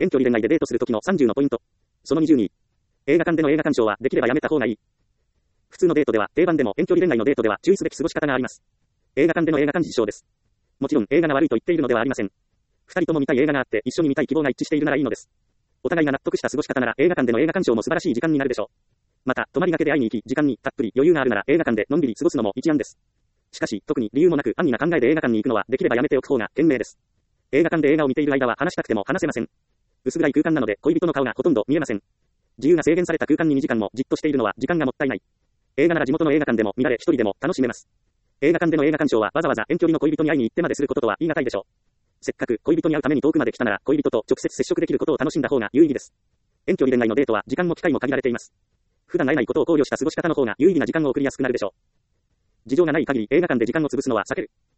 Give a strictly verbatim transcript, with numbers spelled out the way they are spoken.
遠距離恋愛でデートするときのさんじゅうのポイント。そのにじゅうに。映画館での映画鑑賞はできればやめた方がいい。普通のデートでは、定番でも遠距離恋愛のデートでは注意すべき過ごし方があります。映画館での映画館事象です。もちろん映画が悪いと言っているのではありません。二人とも見たい映画があって一緒に見たい希望が一致しているならいいのです。お互いが納得した過ごし方なら映画館での映画鑑賞も素晴らしい時間になるでしょう。また、泊まりがけで会いに行き、時間にたっぷり余裕があるなら映画館でのんびり過ごすのも一案です。しかし、特に理由もなく安易な考えで映画館に行くのはできればやめておく方が賢明です。映画館で映画を見ている間は話したくても話せません。薄暗い空間なので恋人の顔がほとんど見えません。自由が制限された空間ににじかんもじっとしているのは時間がもったいない。映画なら地元の映画館でも見られ一人でも楽しめます。映画館での映画鑑賞はわざわざ遠距離の恋人に会いに行ってまですることとは言い難いでしょう。せっかく恋人に会うために遠くまで来たなら恋人と直接接触できることを楽しんだ方が有意義です。遠距離恋愛のデートは時間も機会も限られています。普段会えないことを考慮した過ごし方の方が有意義な時間を送りやすくなるでしょう。事情がない限り映画館で時間を潰すのは避ける。